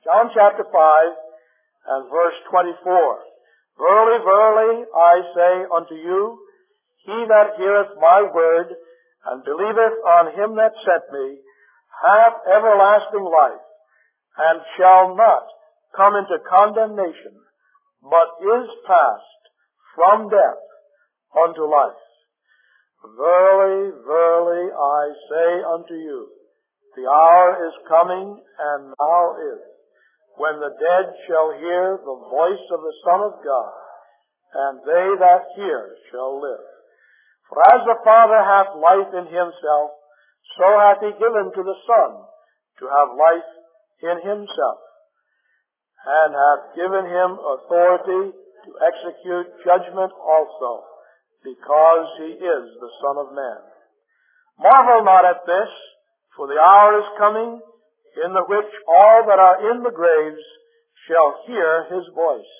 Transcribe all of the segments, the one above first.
John chapter 5 and verse 24. Verily, verily, I say unto you, he that heareth my word and believeth on him that sent me hath everlasting life, and shall not come into condemnation, but is passed from death unto life. Verily, verily, I say unto you, the hour is coming, and now is, when the dead shall hear the voice of the Son of God, and they that hear shall live. For as the Father hath life in himself, so hath he given to the Son to have life in himself, and hath given him authority to execute judgment also, because he is the Son of Man. Marvel not at this, for the hour is coming, in the which all that are in the graves shall hear his voice,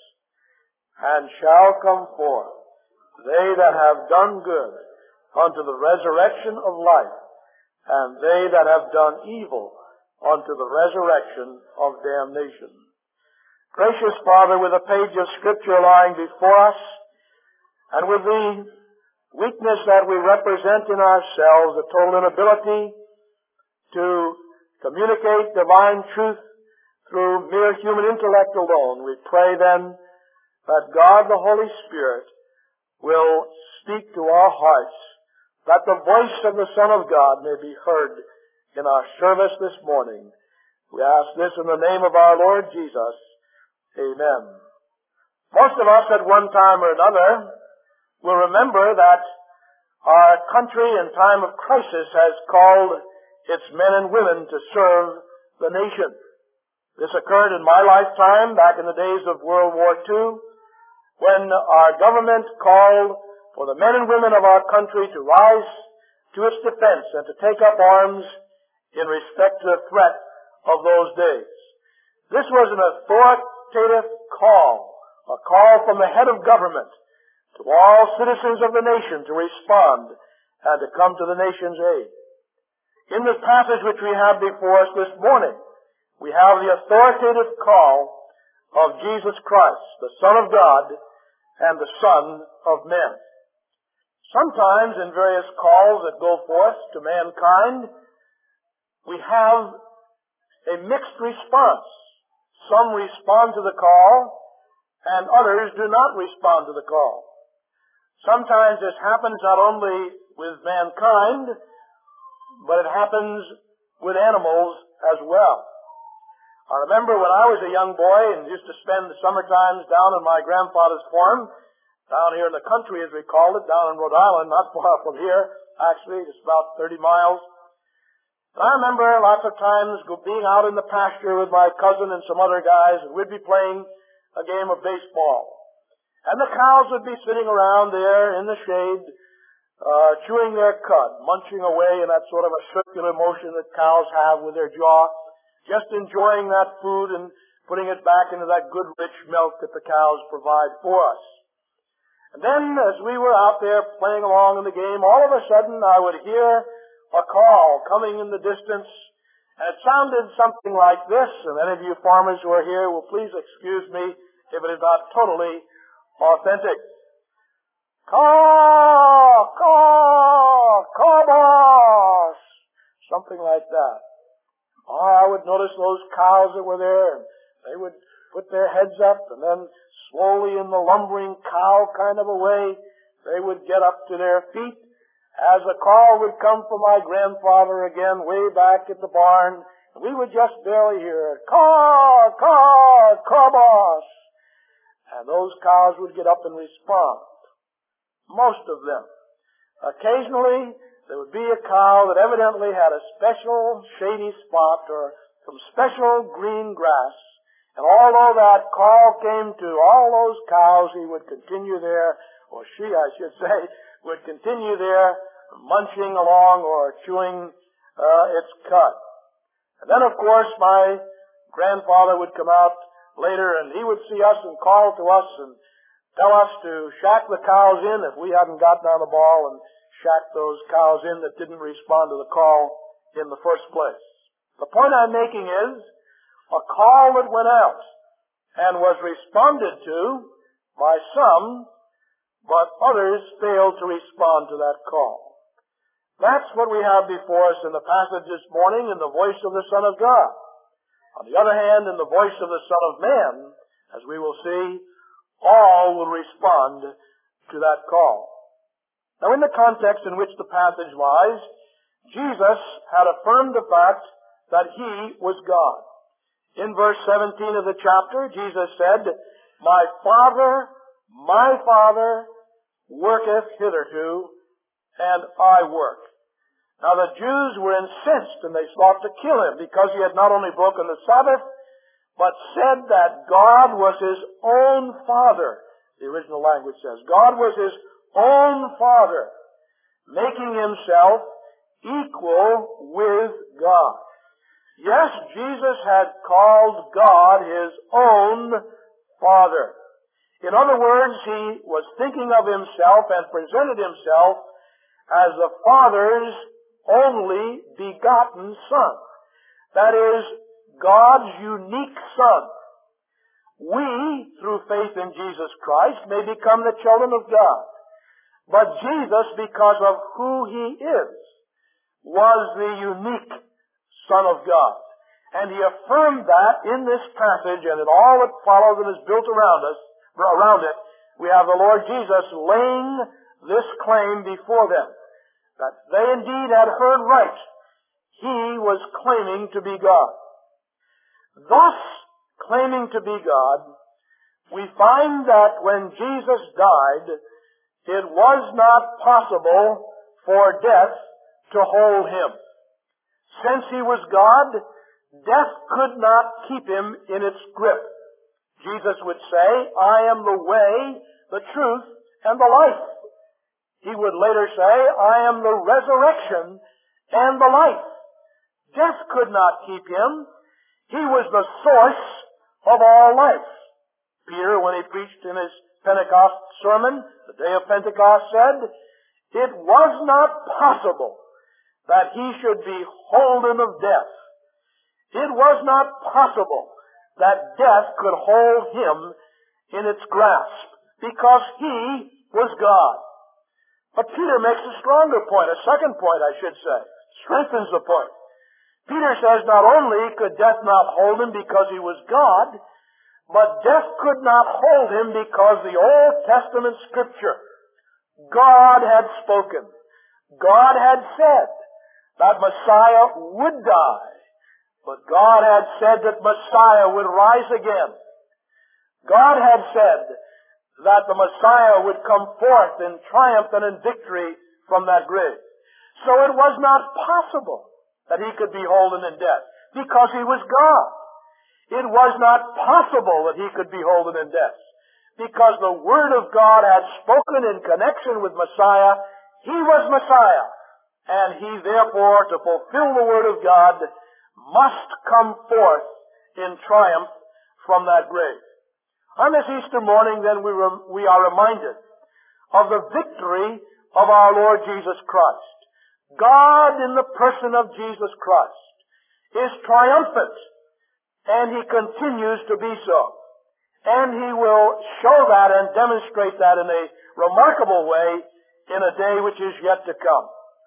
and shall come forth, they that have done good, unto the resurrection of life, and they that have done evil, unto the resurrection of damnation. Gracious Father, with a page of Scripture lying before us, and with the weakness that we represent in ourselves, a total inability to communicate divine truth through mere human intellect alone, we pray then that God the Holy Spirit will speak to our hearts, that the voice of the Son of God may be heard in our service this morning. We ask this in the name of our Lord Jesus. Amen. Most of us at one time or another will remember that our country in time of crisis has called its men and women to serve the nation. This occurred in my lifetime back in the days of World War II, when our government called for the men and women of our country to rise to its defense and to take up arms in respect to the threat of those days. This was an authoritative call, a call from the head of government to all citizens of the nation to respond and to come to the nation's aid. In this passage which we have before us this morning, we have the authoritative call of Jesus Christ, the Son of God and the Son of Men. Sometimes in various calls that go forth to mankind, we have a mixed response. Some respond to the call, and others do not respond to the call. Sometimes this happens not only with mankind, but it happens with animals as well. I remember when I was a young boy and used to spend the summer times down on my grandfather's farm, down here in the country as we called it, down in Rhode Island, not far from here, actually, just about 30 miles. And I remember lots of times being out in the pasture with my cousin and some other guys, and we'd be playing a game of baseball. And the cows would be sitting around there in the shade, chewing their cud, munching away in that sort of a circular motion that cows have with their jaw, just enjoying that food and putting it back into that good rich milk that the cows provide for us. And then as we were out there playing along in the game, all of a sudden I would hear a call coming in the distance, and it sounded something like this, and any of you farmers who are here will please excuse me if it is not totally authentic. Caw, caw, caw, boss. Something like that. I would notice those cows that were there, and they would put their heads up, and then slowly in the lumbering cow kind of a way, they would get up to their feet as a call would come from my grandfather again way back at the barn, and we would just barely hear it. Caw, caw, caw, boss. And those cows would get up and respond. Most of them. Occasionally, there would be a cow that evidently had a special shady spot or some special green grass. And although that call came to all those cows, he would continue there, or she, I should say, would continue there munching along or chewing its cud. And then, of course, my grandfather would come out later, and he would see us and call to us and tell us to shack the cows in if we hadn't gotten on the ball, and shack those cows in that didn't respond to the call in the first place. The point I'm making is, a call that went out and was responded to by some, but others failed to respond to that call. That's what we have before us in the passage this morning in the voice of the Son of God. On the other hand, in the voice of the Son of Man, as we will see, all will respond to that call. Now, in the context in which the passage lies, Jesus had affirmed the fact that He was God. In verse 17 of the chapter, Jesus said, my Father worketh hitherto, and I work. Now the Jews were incensed, and they sought to kill Him, because He had not only broken the Sabbath, but said that God was His own Father. The original language says, God was His own Father, making Himself equal with God. Yes, Jesus had called God His own Father. In other words, He was thinking of Himself and presented Himself as the Father's only begotten Son. That is, God's unique Son. We, through faith in Jesus Christ, may become the children of God. But Jesus, because of who He is, was the unique Son of God. And He affirmed that in this passage, and in all that follows and is built around it, we have the Lord Jesus laying this claim before them, that they indeed had heard right. He was claiming to be God. Thus, claiming to be God, we find that when Jesus died, it was not possible for death to hold Him. Since He was God, death could not keep Him in its grip. Jesus would say, I am the way, the truth, and the life. He would later say, I am the resurrection and the life. Death could not keep Him. He was the source of all life. Peter, when he preached in his Pentecost sermon, the day of Pentecost, said, it was not possible that He should be holden of death. It was not possible that death could hold Him in its grasp, because He was God. But Peter makes a stronger point, a second point, I should say, strengthens the point. Peter says not only could death not hold Him because He was God, but death could not hold Him because the Old Testament Scripture, God had spoken. God had said that Messiah would die, but God had said that Messiah would rise again. God had said that the Messiah would come forth in triumph and in victory from that grave. So it was not possible that He could be holden in death, because He was God. It was not possible that He could be holden in death, because the Word of God had spoken in connection with Messiah. He was Messiah, and He therefore, to fulfill the Word of God, must come forth in triumph from that grave. On this Easter morning, then, we are reminded of the victory of our Lord Jesus Christ. God, in the person of Jesus Christ, is triumphant, and He continues to be so. And He will show that and demonstrate that in a remarkable way in a day which is yet to come.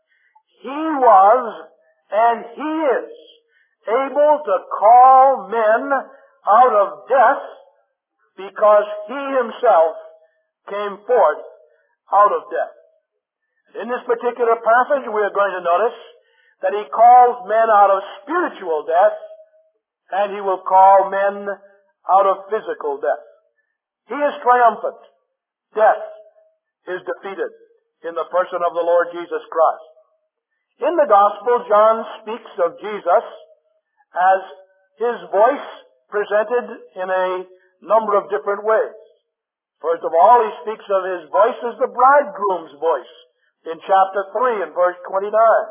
He was, and He is, able to call men out of death, because He Himself came forth out of death. In this particular passage, we are going to notice that He calls men out of spiritual death, and He will call men out of physical death. He is triumphant. Death is defeated in the person of the Lord Jesus Christ. In the Gospel, John speaks of Jesus as His voice presented in a number of different ways. First of all, He speaks of His voice as the bridegroom's voice in chapter 3 and verse 29.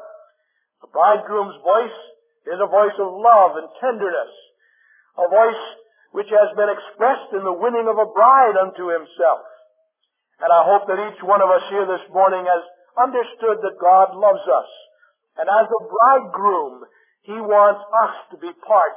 The bridegroom's voice is a voice of love and tenderness, a voice which has been expressed in the winning of a bride unto Himself. And I hope that each one of us here this morning has understood that God loves us. And as a bridegroom, He wants us to be part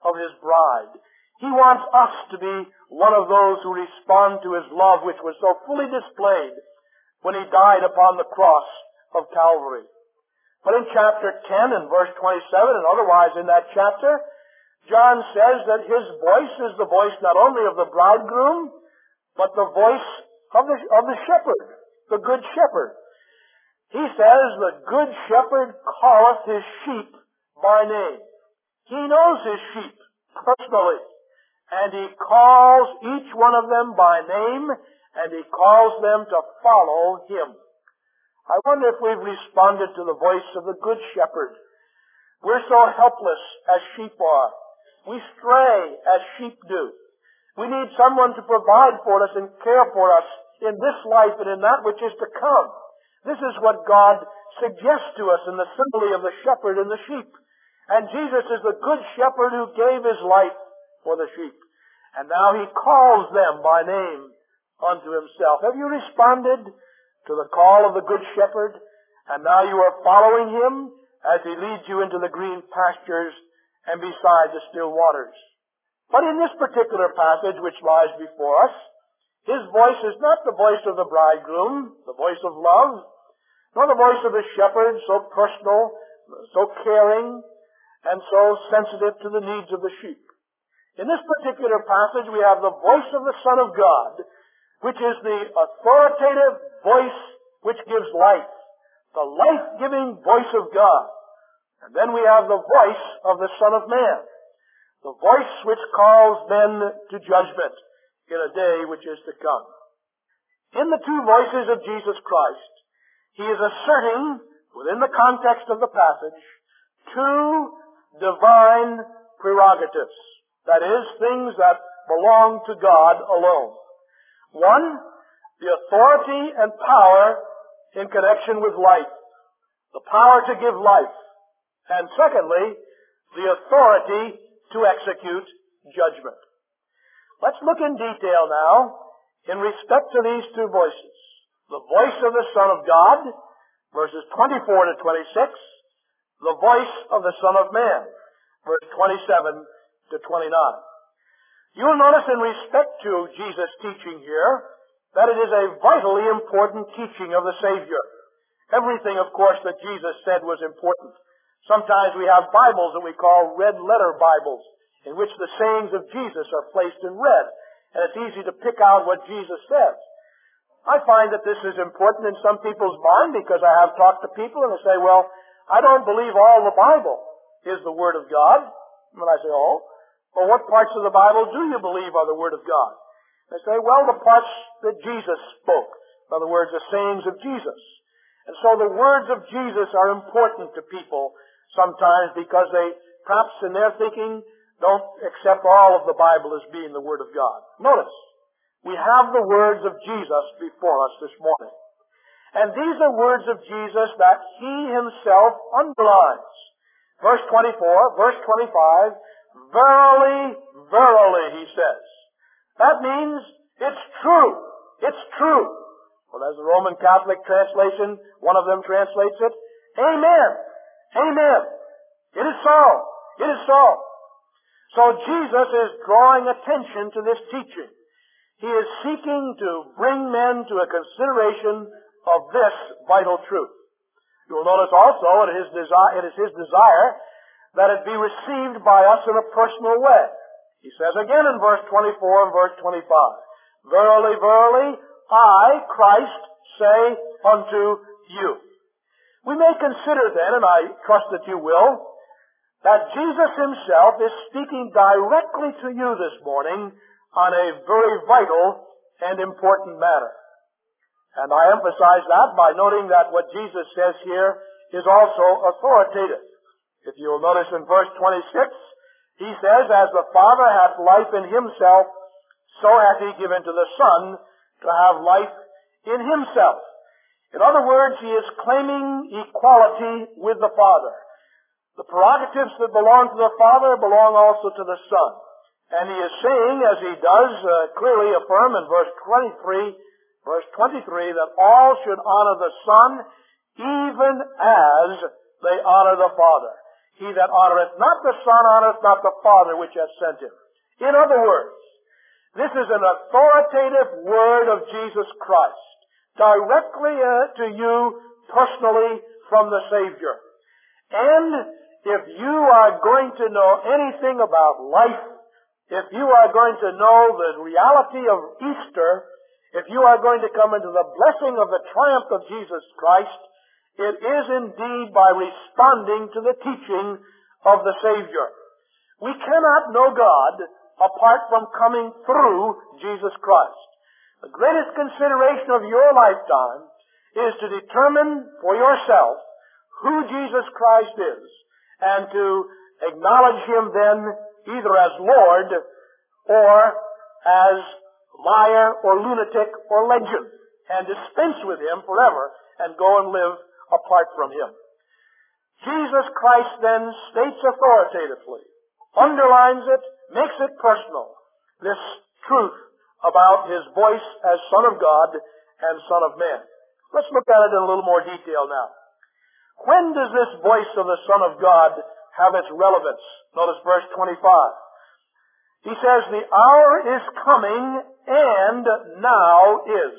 of His bride. He wants us to be one of those who respond to His love, which was so fully displayed when He died upon the cross of Calvary. But in chapter 10 and verse 27, and otherwise in that chapter, John says that His voice is the voice not only of the bridegroom, but the voice of the shepherd, the good shepherd. He says, the good shepherd calleth his sheep by name. He knows his sheep personally, and He calls each one of them by name, and He calls them to follow Him. I wonder if we've responded to the voice of the Good Shepherd. We're so helpless as sheep are. We stray as sheep do. We need someone to provide for us and care for us in this life and in that which is to come. This is what God suggests to us in the simile of the shepherd and the sheep. And Jesus is the Good Shepherd who gave His life for the sheep. And now He calls them by name unto Himself. Have you responded to the call of the Good Shepherd? And now you are following Him as He leads you into the green pastures and beside the still waters. But in this particular passage which lies before us, His voice is not the voice of the bridegroom, the voice of love, nor the voice of the shepherd, so personal, so caring, and so sensitive to the needs of the sheep. In this particular passage, we have the voice of the Son of God, which is the authoritative voice which gives life, the life-giving voice of God. And then we have the voice of the Son of Man, the voice which calls men to judgment in a day which is to come. In the two voices of Jesus Christ, He is asserting, within the context of the passage, two divine prerogatives. That is, things that belong to God alone. One, the authority and power in connection with life, the power to give life. And secondly, the authority to execute judgment. Let's look in detail now in respect to these two voices. The voice of the Son of God, verses 24 to 26, the voice of the Son of Man, verse 27 to 29. You'll notice in respect to Jesus' teaching here that it is a vitally important teaching of the Savior. Everything, of course, that Jesus said was important. Sometimes we have Bibles that we call red letter Bibles, in which the sayings of Jesus are placed in red, and it's easy to pick out what Jesus says. I find that this is important in some people's mind because I have talked to people and they say, well, I don't believe all the Bible is the Word of God. And I say, oh, well, what parts of the Bible do you believe are the Word of God? They say, well, the parts that Jesus spoke. In other words, the sayings of Jesus. And so the words of Jesus are important to people sometimes because they, perhaps in their thinking, don't accept all of the Bible as being the Word of God. Notice, we have the words of Jesus before us this morning. And these are words of Jesus that He Himself underlines. Verse 24, verse 25, verily, verily, He says. That means it's true. It's true. Well, as the Roman Catholic translation, one of them translates it, Amen. Amen. It is so. It is so. So Jesus is drawing attention to this teaching. He is seeking to bring men to a consideration of this vital truth. You will notice also it is His desire that it be received by us in a personal way. He says again in verse 24 and verse 25, verily, verily, I, Christ, say unto you. We may consider then, and I trust that you will, that Jesus Himself is speaking directly to you this morning on a very vital and important matter. And I emphasize that by noting that what Jesus says here is also authoritative. If you'll notice in verse 26, He says, as the Father hath life in Himself, so hath He given to the Son to have life in Himself. In other words, He is claiming equality with the Father. The prerogatives that belong to the Father belong also to the Son. And He is saying, as He does clearly affirm in verse 23, that all should honor the Son even as they honor the Father. He that honoreth not the Son honoreth not the Father which hath sent him. In other words, this is an authoritative word of Jesus Christ, directly to you personally from the Savior. And if you are going to know anything about life, if you are going to know the reality of Easter, if you are going to come into the blessing of the triumph of Jesus Christ, it is indeed by responding to the teaching of the Savior. We cannot know God apart from coming through Jesus Christ. The greatest consideration of your lifetime is to determine for yourself who Jesus Christ is, and to acknowledge Him then either as Lord or as liar or lunatic or legend, and dispense with Him forever and go and live apart from Him. Jesus Christ then states authoritatively, underlines it, makes it personal, this truth about His voice as Son of God and Son of Man. Let's look at it in a little more detail now. When does this voice of the Son of God have its relevance? Notice verse 25. He says, the hour is coming and now is.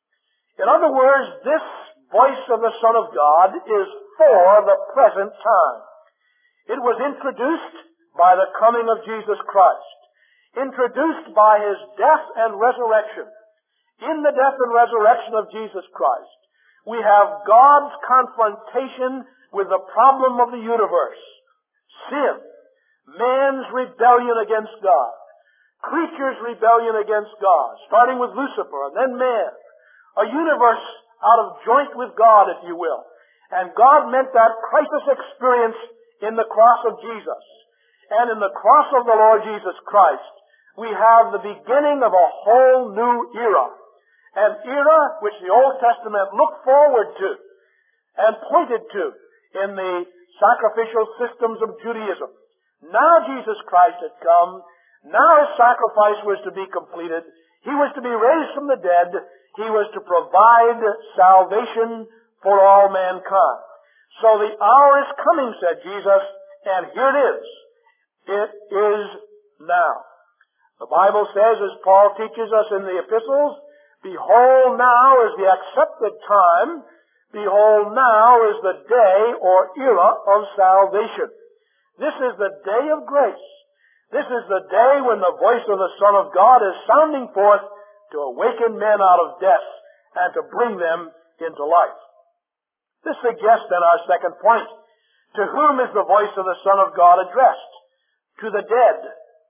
In other words, this voice of the Son of God is for the present time. It was introduced by the coming of Jesus Christ, introduced by His death and resurrection. In the death and resurrection of Jesus Christ, we have God's confrontation with the problem of the universe. Sin. Man's rebellion against God. Creatures' rebellion against God, starting with Lucifer and then man. A universe out of joint with God, if you will. And God meant that crisis experience in the cross of Jesus. And in the cross of the Lord Jesus Christ, we have the beginning of a whole new era. An era which the Old Testament looked forward to and pointed to in the sacrificial systems of Judaism. Now Jesus Christ had come. Now His sacrifice was to be completed. He was to be raised from the dead. He was to provide salvation for all mankind. So the hour is coming, said Jesus, and here it is. It is now. The Bible says, as Paul teaches us in the epistles, behold, now is the accepted time. Behold, now is the day or era of salvation. This is the day of grace. This is the day when the voice of the Son of God is sounding forth to awaken men out of death and to bring them into life. This suggests then our second point. To whom is the voice of the Son of God addressed? To the dead.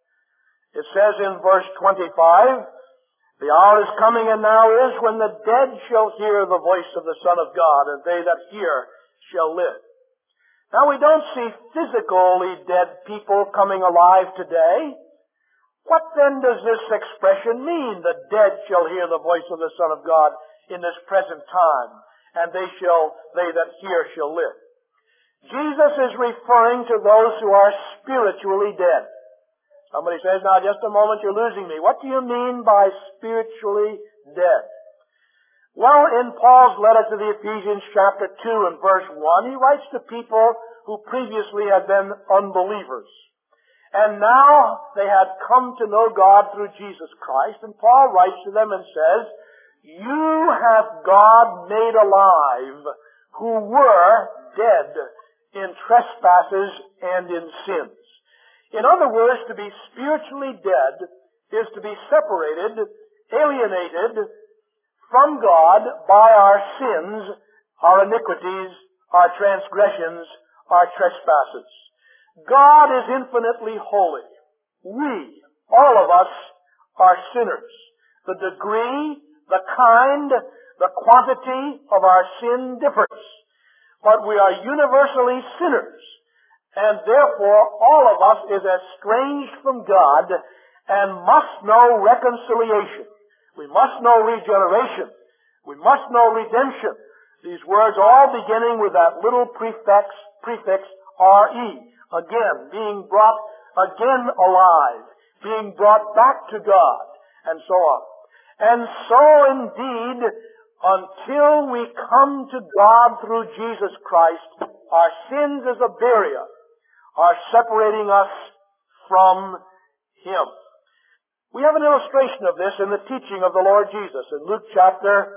It says in verse 25, the hour is coming and now is when the dead shall hear the voice of the Son of God, and they that hear shall live. Now we don't see physically dead people coming alive today. What then does this expression mean? The dead shall hear the voice of the Son of God in this present time, and they that hear shall live. Jesus is referring to those who are spiritually dead. Somebody says, now just a moment, you're losing me. What do you mean by spiritually dead? Well, in Paul's letter to the Ephesians chapter 2 and verse 1, he writes to people who previously had been unbelievers. And now they had come to know God through Jesus Christ. And Paul writes to them and says, you have God made alive who were dead in trespasses and in sins. In other words, to be spiritually dead is to be separated, alienated from God by our sins, our iniquities, our transgressions, our trespasses. God is infinitely holy. We, all of us, are sinners. The degree, the kind, the quantity of our sin differs. But we are universally sinners. And therefore, all of us is estranged from God and must know reconciliation. We must know regeneration. We must know redemption. These words all beginning with that little prefix, R-E. Again, being brought again alive. Being brought back to God. And so on. And so indeed, until we come to God through Jesus Christ, our sins is a barrier. are separating us from Him. We have an illustration of this in the teaching of the Lord Jesus in Luke chapter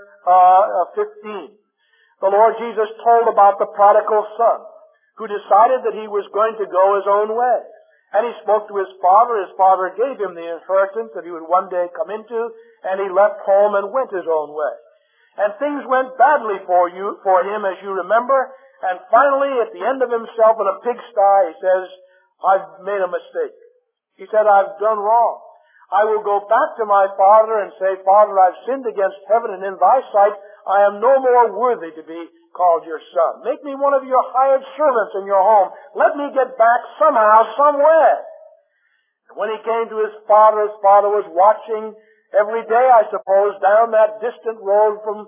15. The Lord Jesus told about the prodigal son who decided that he was going to go his own way. And he spoke to his father. His father gave him the inheritance that he would one day come into, and he left home and went his own way. And things went badly for him, as you remember. And finally, at the end of himself in a pigsty, he says, I've made a mistake. He said, I've done wrong. I will go back to my father and say, Father, I've sinned against heaven and in thy sight. I am no more worthy to be called your son. Make me one of your hired servants in your home. Let me get back somehow, somewhere. When he came to his father was watching every day, I suppose, down that distant road from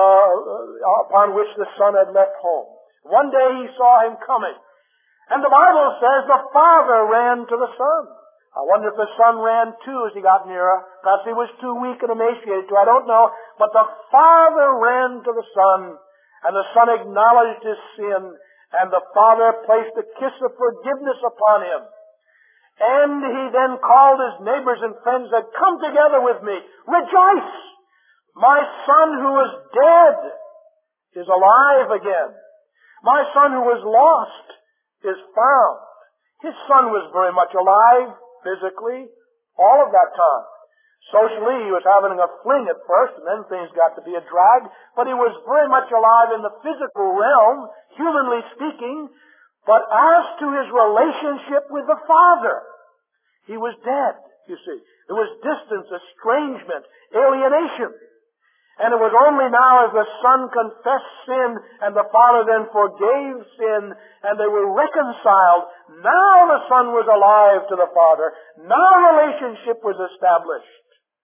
upon which the son had left home. One day he saw him coming. And the Bible says the father ran to the son. I wonder if the son ran too as he got nearer. Perhaps he was too weak and emaciated to, I don't know. But the father ran to the son, and the son acknowledged his sin, and the father placed a kiss of forgiveness upon him. And he then called his neighbors and friends and said, come together with me. Rejoice! My son who was dead is alive again. My son who was lost is found. His son was very much alive physically all of that time. Socially, he was having a fling at first, and then things got to be a drag. But he was very much alive in the physical realm, humanly speaking. But as to his relationship with the Father, he was dead, you see. There was distance, estrangement, alienation. And it was only now as the Son confessed sin and the Father then forgave sin and they were reconciled. Now the Son was alive to the Father. Now relationship was established.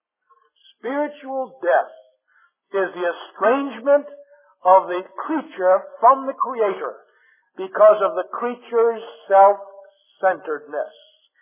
Spiritual death is the estrangement of the creature from the Creator because of the creature's self-centeredness.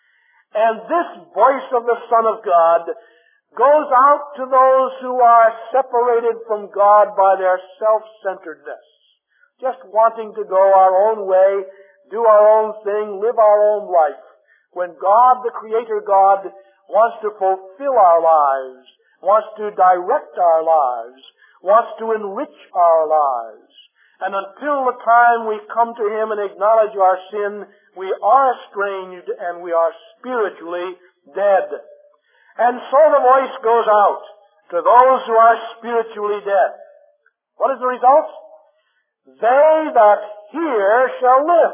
And this voice of the Son of God goes out to those who are separated from God by their self-centeredness. Just wanting to go our own way, do our own thing, live our own life. When God, the Creator God, wants to fulfill our lives, wants to direct our lives, wants to enrich our lives. And until the time we come to Him and acknowledge our sin, we are estranged and we are spiritually dead. And so the voice goes out to those who are spiritually dead. What is the result? They that hear shall live.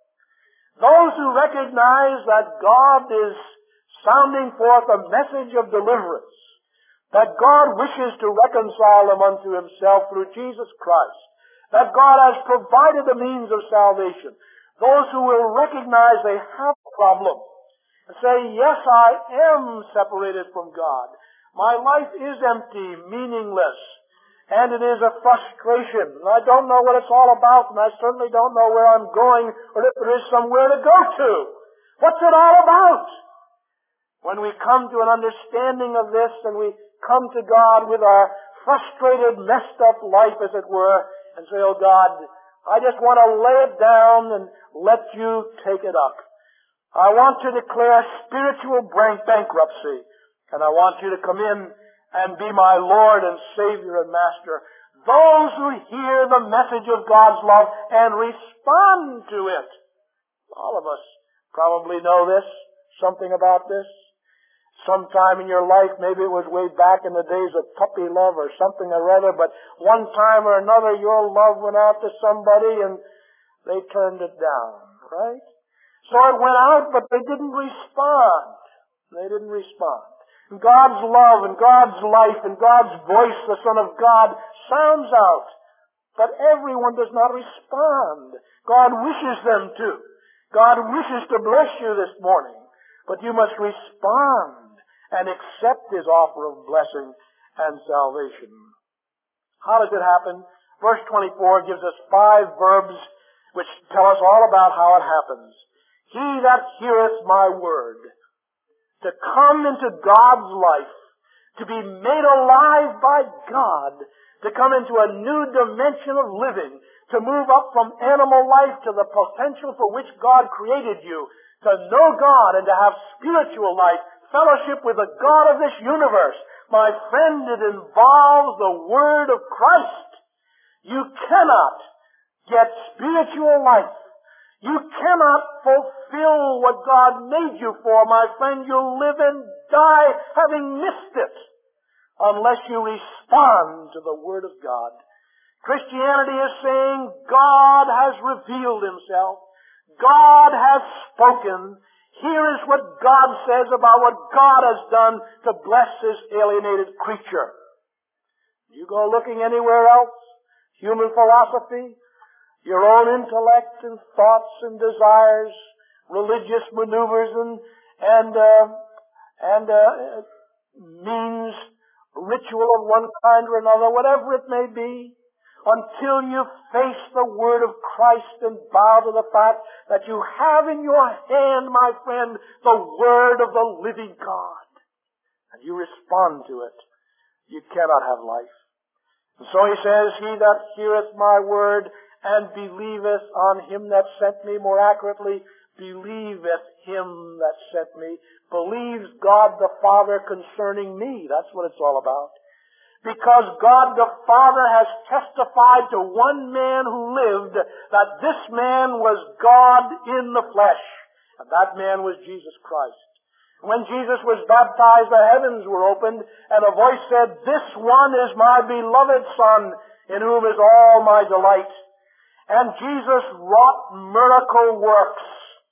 Those who recognize that God is sounding forth a message of deliverance, that God wishes to reconcile them unto Himself through Jesus Christ, that God has provided the means of salvation. Those who will recognize they have a problem and say, yes, I am separated from God. My life is empty, meaningless, and it is a frustration. I don't know what it's all about, and I certainly don't know where I'm going or if there is somewhere to go to. What's it all about? When we come to an understanding of this and we come to God with our frustrated, messed up life, as it were, and say, oh God, I just want to lay it down and let you take it up. I want to declare spiritual bankruptcy, and I want you to come in and be my Lord and Savior and Master. Those who hear the message of God's love and respond to it. All of us probably know this, something about this. Sometime in your life, maybe it was way back in the days of puppy love or something or other, but one time or another your love went out to somebody and they turned it down, right? So it went out, but they didn't respond. They didn't respond. And God's love and God's life and God's voice, the Son of God, sounds out. But everyone does not respond. God wishes them to. God wishes to bless you this morning. But you must respond and accept His offer of blessing and salvation. How does it happen? Verse 24 gives us 5 verbs which tell us all about how it happens. He that heareth my word, to come into God's life, to be made alive by God, to come into a new dimension of living, to move up from animal life to the potential for which God created you, to know God and to have spiritual life, fellowship with the God of this universe. My friend, it involves the Word of Christ. You cannot get spiritual life. You cannot fulfill what God made you for, my friend. You'll live and die having missed it unless you respond to the Word of God. Christianity is saying God has revealed Himself. God has spoken. Here is what God says about what God has done to bless His alienated creature. You go looking anywhere else, human philosophy, your own intellect and thoughts and desires, religious maneuvers and means, ritual of one kind or another, whatever it may be, until you face the Word of Christ and bow to the fact that you have in your hand, my friend, the Word of the living God, and you respond to it, you cannot have life. And so He says, He that heareth my word and believeth on Him that sent me, more accurately, believeth Him that sent me, believes God the Father concerning me. That's what it's all about. Because God the Father has testified to one man who lived that this man was God in the flesh. And that man was Jesus Christ. When Jesus was baptized, the heavens were opened, and a voice said, "This one is my beloved Son, in whom is all my delight." And Jesus wrought miracle works.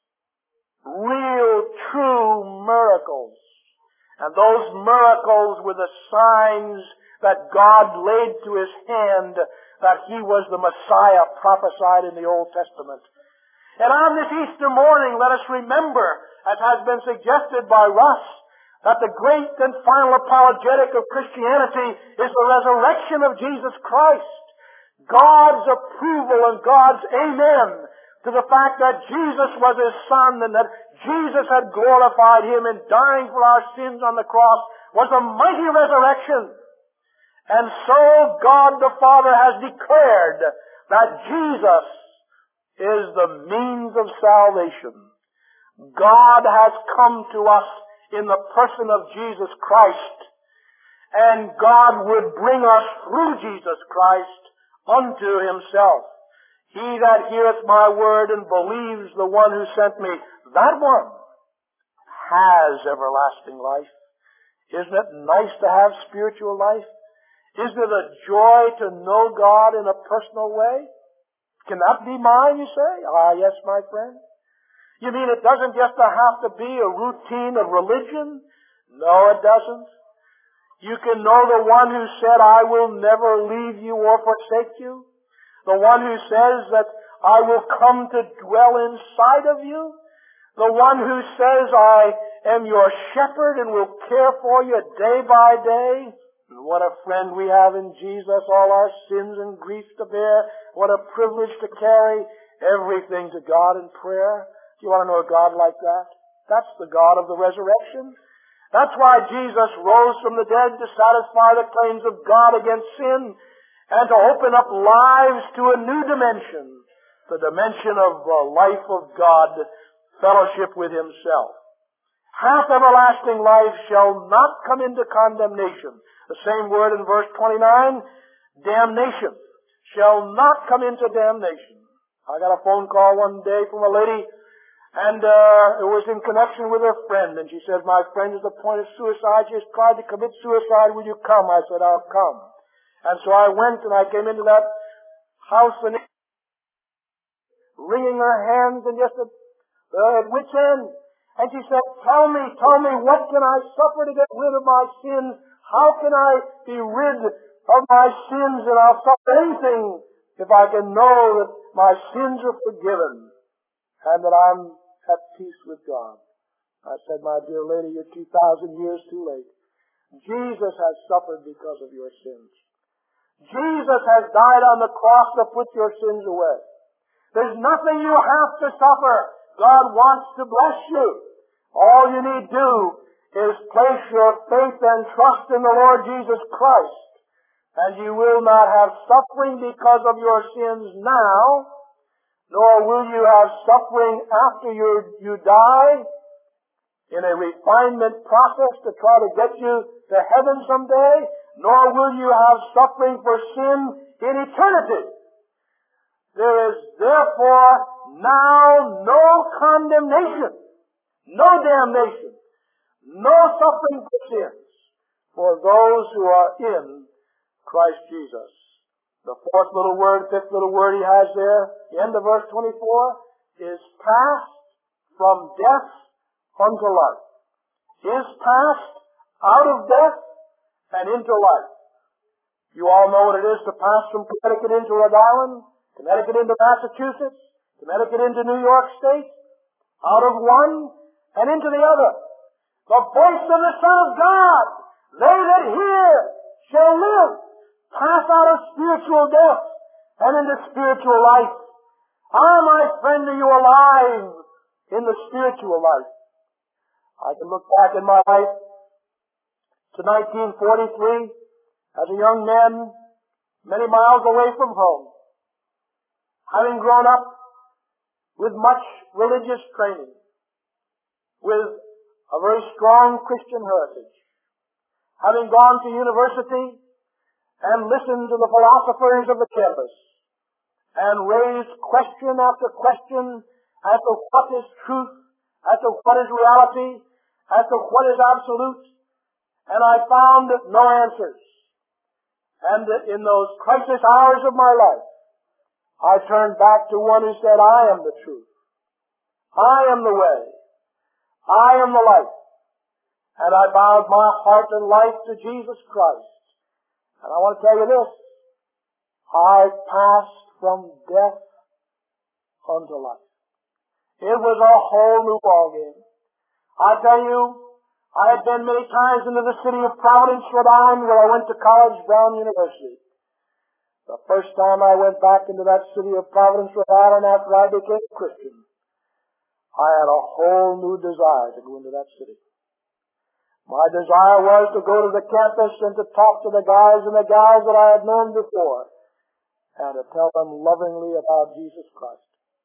Real, true miracles. And those miracles were the signs that God laid to His hand that He was the Messiah prophesied in the Old Testament. And on this Easter morning, let us remember, as has been suggested by Russ, that the great and final apologetic of Christianity is the resurrection of Jesus Christ. God's approval and God's amen to the fact that Jesus was His Son and that Jesus had glorified Him in dying for our sins on the cross was a mighty resurrection. And so God the Father has declared that Jesus is the means of salvation. God has come to us in the person of Jesus Christ, and God would bring us through Jesus Christ unto Himself. He that heareth my word and believes the one who sent me, that one has everlasting life. Isn't it nice to have spiritual life? Isn't it a joy to know God in a personal way? Can that be mine, you say? Ah, yes, my friend. You mean it doesn't just have to be a routine of religion? No, it doesn't. You can know the one who said, "I will never leave you or forsake you." The one who says that I will come to dwell inside of you. The one who says, "I am your shepherd and will care for you day by day." What a friend we have in Jesus, all our sins and griefs to bear. What a privilege to carry everything to God in prayer. Do you want to know a God like that? That's the God of the resurrection. That's why Jesus rose from the dead to satisfy the claims of God against sin and to open up lives to a new dimension, the dimension of the life of God, fellowship with Himself. Hath everlasting life shall not come into condemnation. The same word in verse 29, damnation, shall not come into damnation. I got a phone call one day from a lady, and it was in connection with her friend, and she said, "My friend is at the point of suicide. She has tried to commit suicide. Will you come?" I said, "I'll come." And so I went, and I came into that house, and wringing her hands and just at wit's end. And she said, tell me, what can I suffer to get rid of my sins? How can I be rid of my sins? And I'll suffer anything if I can know that my sins are forgiven and that I'm at peace with God. I said, "My dear lady, you're 2,000 years too late. Jesus has suffered because of your sins. Jesus has died on the cross to put your sins away. There's nothing you have to suffer. God wants to bless you. All you need do is place your faith and trust in the Lord Jesus Christ, and you will not have suffering because of your sins now, nor will you have suffering after you die in a refinement process to try to get you to heaven someday, nor will you have suffering for sin in eternity. There is therefore now no condemnation, no damnation, no suffering for sins for those who are in Christ Jesus. The fifth little word he has there, the end of verse 24, is passed from death unto life. Is passed out of death and into life. You all know what it is to pass from Connecticut into Rhode Island, Connecticut into Massachusetts, Connecticut into New York State, out of one and into the other. The voice of the Son of God, they that hear shall live. Pass out of spiritual death and into spiritual life. Ah, my friend, are you alive in the spiritual life? I can look back in my life to 1943 as a young man many miles away from home, having grown up with much religious training, with a very strong Christian heritage, having gone to university and listened to the philosophers of the campus and raised question after question as to what is truth, as to what is reality, as to what is absolute, and I found no answers. And in those crisis hours of my life, I turned back to one who said, I am the truth. I am the way. I am the life. And I bowed my heart and life to Jesus Christ. And I want to tell you this. I passed from death unto life. It was a whole new ballgame. I tell you, I had been many times into the city of Providence, Rhode Island, where I went to college, Brown University. The first time I went back into that city of Providence, Rhode Island, after I became a Christian, I had a whole new desire to go into that city. My desire was to go to the campus and to talk to the guys and the gals that I had known before and to tell them lovingly about Jesus Christ.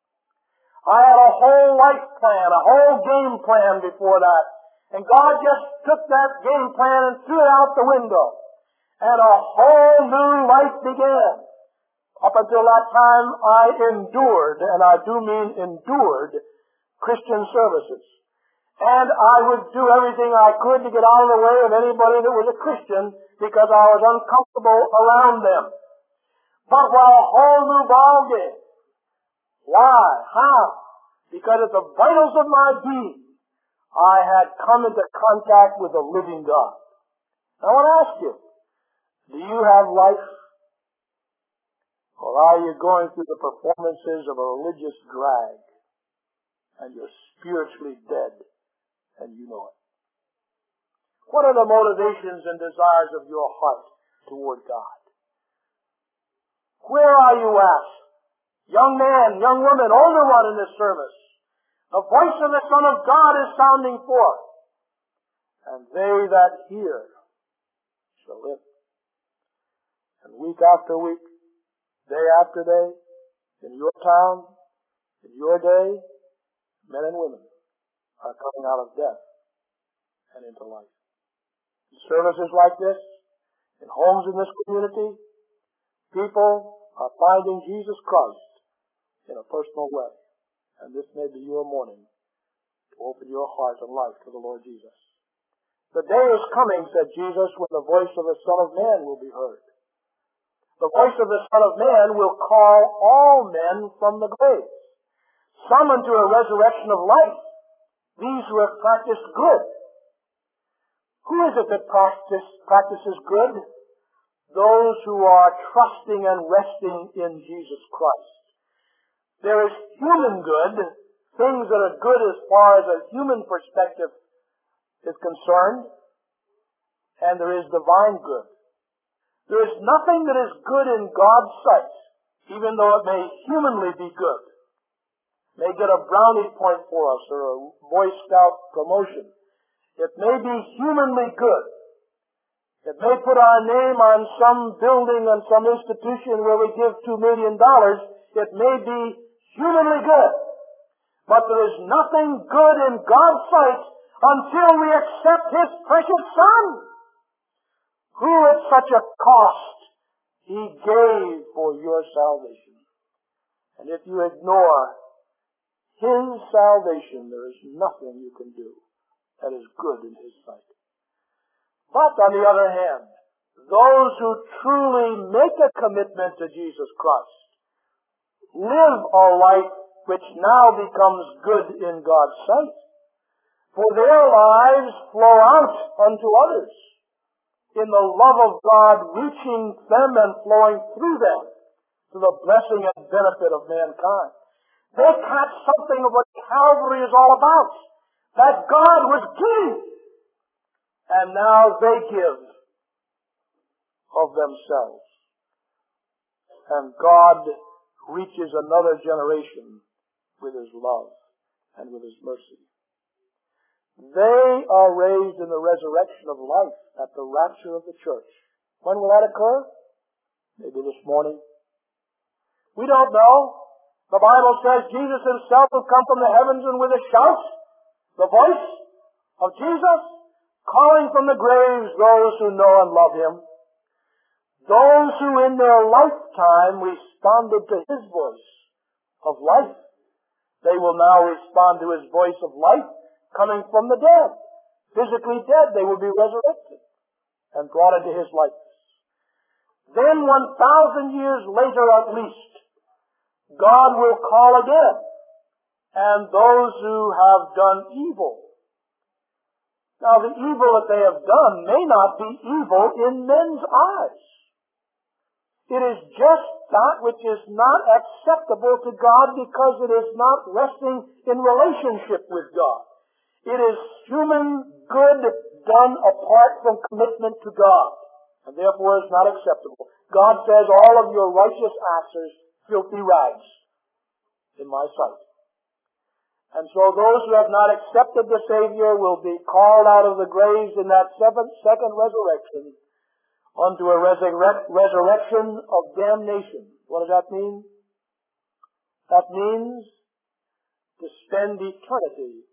I had a whole life plan, a whole game plan before that. And God just took that game plan and threw it out the window. And a whole new life began. Up until that time, I endured, and I do mean endured, Christian services. And I would do everything I could to get out of the way of anybody that was a Christian because I was uncomfortable around them. But what a whole new ballgame. Why? How? Because at the vitals of my being, I had come into contact with the living God. I want to ask you, do you have life? Or are you going through the performances of a religious drag and you're spiritually dead? And you know it. What are the motivations and desires of your heart toward God? Where are you at? Young man, young woman, older one in this service. The voice of the Son of God is sounding forth. And they that hear shall live. And week after week, day after day, in your town, in your day, men and women are coming out of death and into life. In services like this, in homes in this community, people are finding Jesus Christ in a personal way. And this may be your morning to open your heart and life to the Lord Jesus. The day is coming, said Jesus, when the voice of the Son of Man will be heard. The voice of the Son of Man will call all men from the grave, some unto a resurrection of life, these who have practiced good. Who is it that practices good? Those who are trusting and resting in Jesus Christ. There is human good, things that are good as far as a human perspective is concerned, and there is divine good. There is nothing that is good in God's sight, even though it may humanly be good. May get a brownie point for us or a Boy Scout promotion. It may be humanly good. It may put our name on some building and some institution where we give $2 million. It may be humanly good. But there is nothing good in God's sight until we accept His precious Son, who at such a cost He gave for your salvation. And if you ignore His salvation, there is nothing you can do that is good in His sight. But on the other hand, those who truly make a commitment to Jesus Christ live a life which now becomes good in God's sight. For their lives flow out unto others in the love of God reaching them and flowing through them to the blessing and benefit of mankind. They catch something of what Calvary is all about, that God was giving. And now they give of themselves. And God reaches another generation with His love and with His mercy. They are raised in the resurrection of life at the rapture of the church. When will that occur? Maybe this morning. We don't know. The Bible says Jesus Himself will come from the heavens and with a shout, the voice of Jesus, calling from the graves those who know and love Him. Those who in their lifetime responded to His voice of life, they will now respond to His voice of life coming from the dead. Physically dead, they will be resurrected and brought into His likeness. Then 1,000 years later at least, God will call again, and those who have done evil. Now, the evil that they have done may not be evil in men's eyes. It is just that which is not acceptable to God because it is not resting in relationship with God. It is human good done apart from commitment to God, and therefore is not acceptable. God says all of your righteous acts are filthy rags in my sight. And so those who have not accepted the Savior will be called out of the graves in that second resurrection unto a resurrection of damnation. What does that mean? That means to spend eternity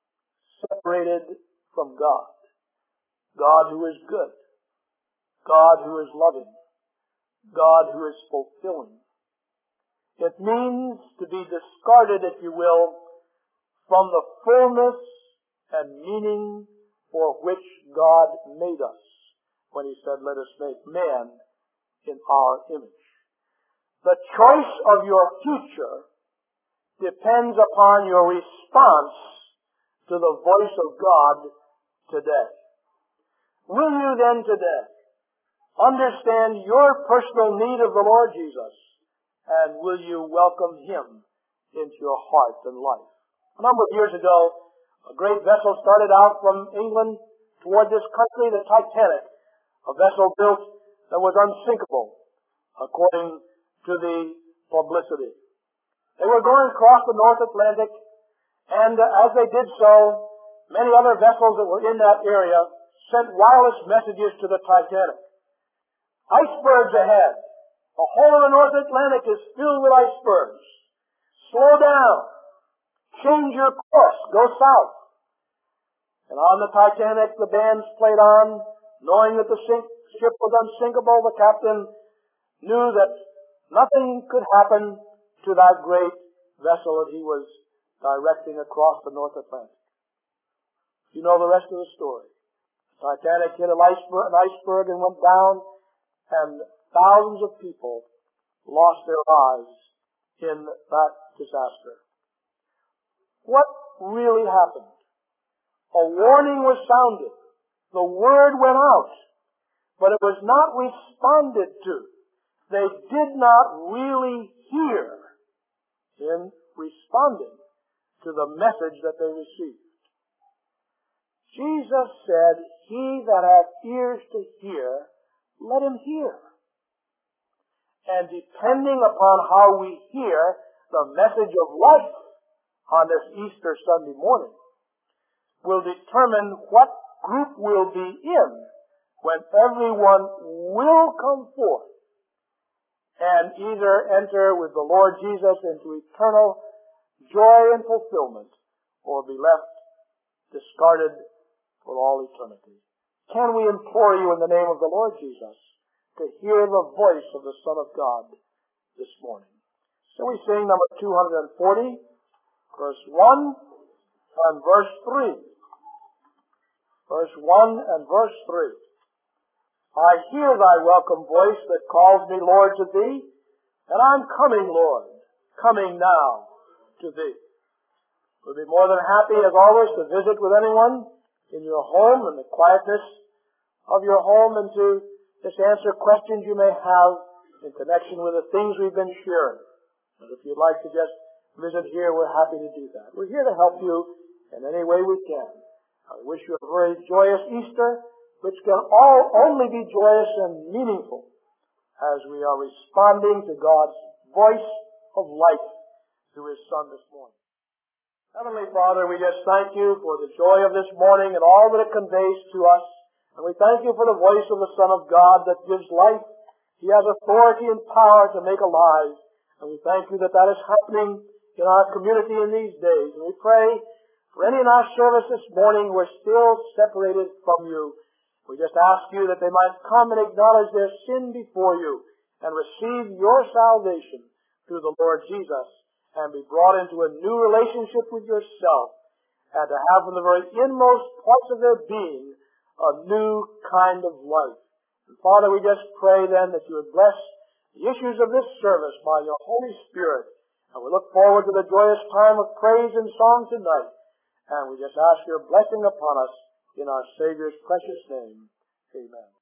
separated from God. God who is good. God who is loving. God who is fulfilling. It means to be discarded, if you will, from the fullness and meaning for which God made us when He said, let us make man in our image. The choice of your future depends upon your response to the voice of God today. Will you then today understand your personal need of the Lord Jesus, and will you welcome Him into your heart and life? A number of years ago, a great vessel started out from England toward this country, the Titanic, a vessel built that was unsinkable, according to the publicity. They were going across the North Atlantic, and as they did so, many other vessels that were in that area sent wireless messages to the Titanic. Icebergs ahead. The whole of the North Atlantic is filled with icebergs. Slow down. Change your course. Go south. And on the Titanic, the bands played on, knowing that the ship was unsinkable. The captain knew that nothing could happen to that great vessel that he was directing across the North Atlantic. You know the rest of the story. The Titanic hit an iceberg and went down, and thousands of people lost their lives in that disaster. What really happened? A warning was sounded. The word went out, but it was not responded to. They did not really hear in responding to the message that they received. Jesus said, he that hath ears to hear, let him hear. And depending upon how we hear the message of life on this Easter Sunday morning, will determine what group we'll be in when everyone will come forth and either enter with the Lord Jesus into eternal joy and fulfillment, or be left discarded for all eternity. Can we implore you in the name of the Lord Jesus to hear the voice of the Son of God this morning? So we sing number 240, verse 1 and verse 3. Verse 1 and verse 3. I hear thy welcome voice that calls me, Lord, to thee, and I'm coming, Lord, coming now to thee. We'll be more than happy, as always, to visit with anyone in your home, in the quietness of your home, and to just answer questions you may have in connection with the things we've been sharing. And if you'd like to just visit here, we're happy to do that. We're here to help you in any way we can. I wish you a very joyous Easter, which can only be joyous and meaningful as we are responding to God's voice of life through His Son this morning. Heavenly Father, we just thank you for the joy of this morning and all that it conveys to us. And we thank you for the voice of the Son of God that gives life. He has authority and power to make alive. And we thank you that that is happening in our community in these days. And we pray for any in our service this morning who are still separated from you. We just ask you that they might come and acknowledge their sin before you and receive your salvation through the Lord Jesus, and be brought into a new relationship with yourself, and to have from the very inmost parts of their being a new kind of life. And Father, we just pray then that you would bless the issues of this service by your Holy Spirit. And we look forward to the joyous time of praise and song tonight. And we just ask your blessing upon us in our Savior's precious name. Amen.